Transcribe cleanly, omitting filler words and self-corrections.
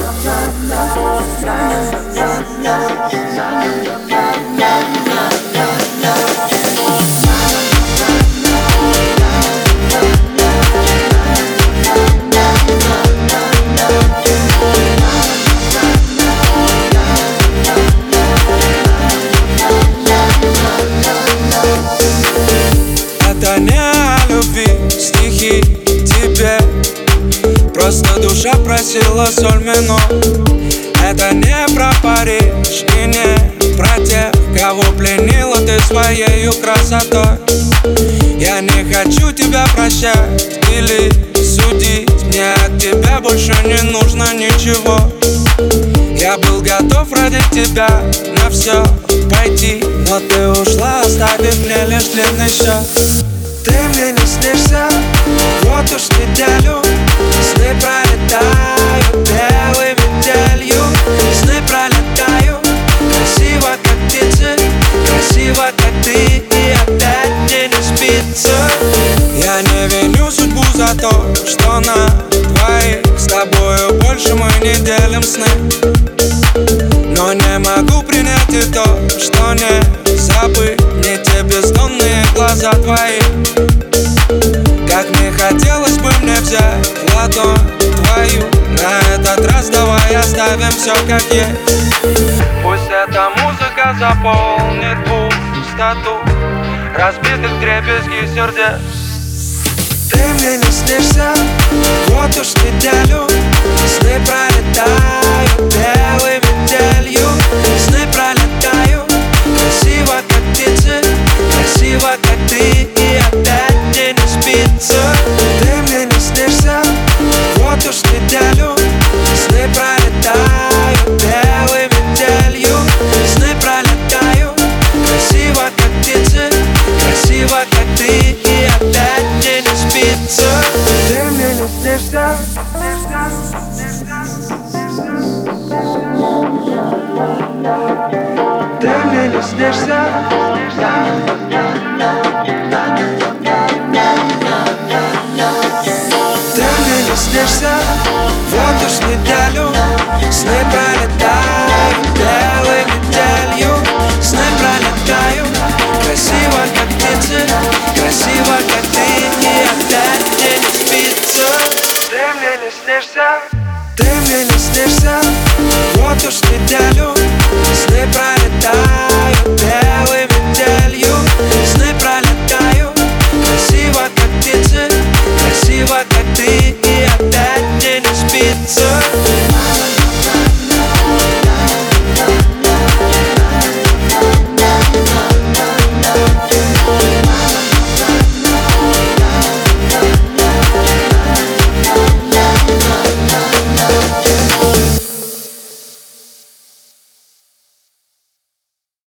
Это не о любви стихи тебе, просто душа просила соль минор. Это не про Париж и не про тех, кого пленила ты своей красотой. Я не хочу тебя прощать или судить, мне от тебя больше не нужно ничего. Я был готов ради тебя на все пойти, но ты ушла, оставив мне лишь длинный счет. Ты мне не снишься, вот уж неделю. Сны пролетают белой метелью. Сны пролетают красиво, как птицы, красиво, как ты, и опять мне не спится. Я не виню судьбу за то, что на двоих с тобою больше мы не делим сны. Но не могу принять и то, что не забыть мне те бездонные глаза твои. Как мне хотелось бы мне взять ладонь твою. На этот раз давай оставим все как есть. Пусть эта музыка заполнит пустоту разбитых вдребезги сердец. Ты мне не снишься, вот уж неделю. Сны пролетают белой метелью. Сны пролетают красиво, как птицы, красиво, как ты, и опять мне не спится. Ты мне не снишься, вот уж неделю. Сны пролетают белой метелью. Сны пролетают красиво, как птицы, красиво, как ты, и опять мне не спится. Ты мне не снишься. Ты мне не снишься. Ты мне не снишься, вот уж неделю. Сны пролетают белой метелью. Сны пролетают красиво, как птицы, красиво, как ты, и опять мне не спится. Ты мне не снишься. Ты мне не снишься, вот уж неделю. Сны пролетают белой метелью. Сны пролетают красиво, как птицы, красиво, как ты, и опять мне не спится.